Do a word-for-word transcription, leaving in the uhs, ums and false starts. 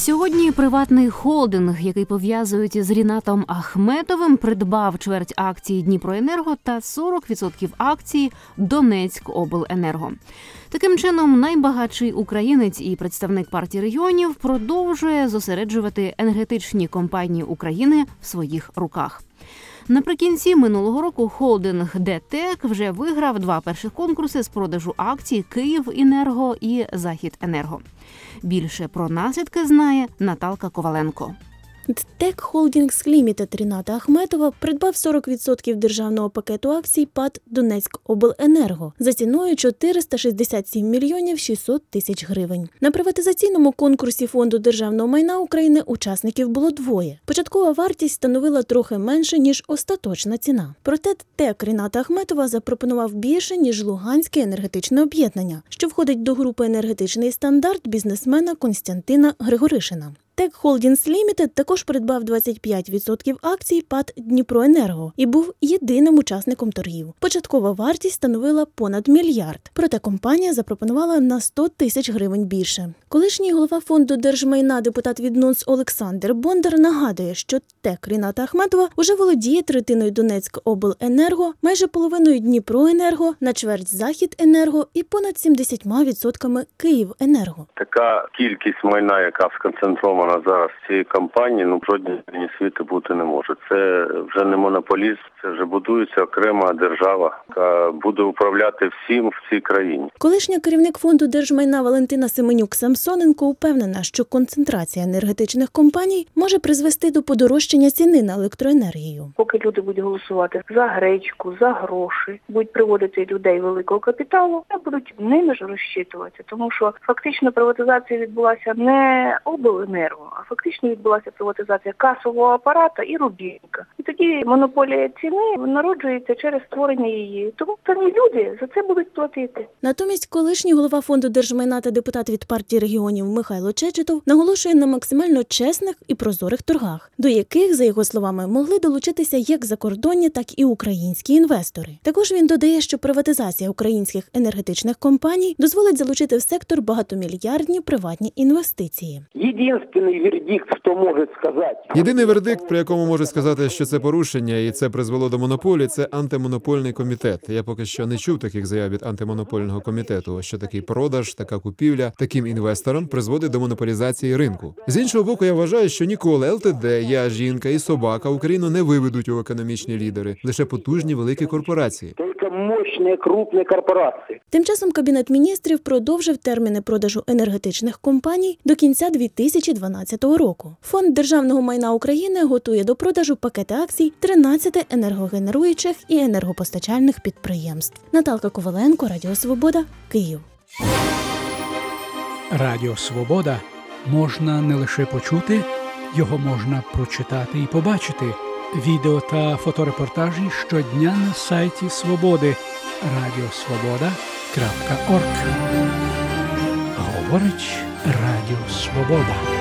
Сьогодні приватний холдинг, який пов'язують із Рінатом Ахметовим, придбав чверть акцій Дніпроенерго та сорок відсотків акцій Донецькобленерго. Таким чином, найбагатший українець і представник партії регіонів продовжує зосереджувати енергетичні компанії України в своїх руках. Наприкінці минулого року холдинг ДТЕК вже виграв два перших конкурси з продажу акцій «Київенерго» і «Західенерго». Більше про наслідки знає Наталка Коваленко. ДТЕК Холдінгс Лімітед Ріната Ахметова придбав сорок відсотків державного пакету акцій ПАТ Донецькобленерго за ціною чотириста шістдесят сім мільйонів шістсот тисяч гривень. На приватизаційному конкурсі Фонду державного майна України учасників було двоє. Початкова вартість становила трохи менше, ніж остаточна ціна. Проте ДТЕК Ріната Ахметова запропонував більше, ніж Луганське енергетичне об'єднання, що входить до групи «Енергетичний стандарт» бізнесмена Костянтина Григоришина. ДТЕК Холдінгс Лімітед також придбав двадцять п'ять відсотків акцій ПАТ Дніпроенерго і був єдиним учасником торгів. Початкова вартість становила понад мільярд, проте компанія запропонувала на сто тисяч гривень більше. Колишній голова Фонду держмайна депутат від НУНС Олександр Бондар нагадує, що ДТЕК Ріната Ахметова уже володіє третиною Донецькобленерго, майже половиною Дніпроенерго, на чверть Західенерго і понад сімдесятьма відсотками Київенерго. Така кількість майна, яка сконцентрована на зараз цієї компанії, ну, в жодній країні світу бути не може. Це вже не монополіст, це вже будується окрема держава, яка буде управляти всім в цій країні. Колишня керівник Фонду держмайна Валентина Семенюк-Самсоненко упевнена, що концентрація енергетичних компаній може призвести до подорожчання ціни на електроенергію. Поки люди будуть голосувати за гречку, за гроші, будуть приводити людей великого капіталу, будуть ними ж розчитуватися, тому що фактично приватизація відбулася не обленерго, а фактично відбулася приватизація касового апарата і рубільника. І тоді монополія ціни народжується через створення її. Тому самі люди за це будуть платити. Натомість колишній голова Фонду держмайна та депутат від партії регіонів Михайло Чечетов наголошує на максимально чесних і прозорих торгах, до яких, за його словами, могли долучитися як закордонні, так і українські інвестори. Також він додає, що приватизація українських енергетичних компаній дозволить залучити в сектор багатомільярдні приватні інвестиції. Єдиний вердикт, хто може сказати. Єдиний вердикт, при якому може сказати, що це порушення і це призвело до монополії, це антимонопольний комітет. Я поки що не чув таких заяв від антимонопольного комітету, що такий продаж, така купівля таким інвесторам призводить до монополізації ринку. З іншого боку, я вважаю, що ніколи ЛТД, Я, жінка і собака Україну не виведуть у економічні лідери, лише потужні великі корпорації. Тільки мощні, крупні корпорації. Тим часом Кабінет міністрів продовжив терміни продажу енергетичних компаній до кінця дві тисячі дванадцятого року. Фонд державного майна України готує до продажу пакети акцій тринадцяти енергогенеруючих і енергопостачальних підприємств. Наталка Коваленко, Радіо Свобода, Київ. Радіо Свобода можна не лише почути, його можна прочитати і побачити. Відео та фоторепортажі щодня на сайті Свободи радіосвобода крапка орг. Говорить Радіо Свобода.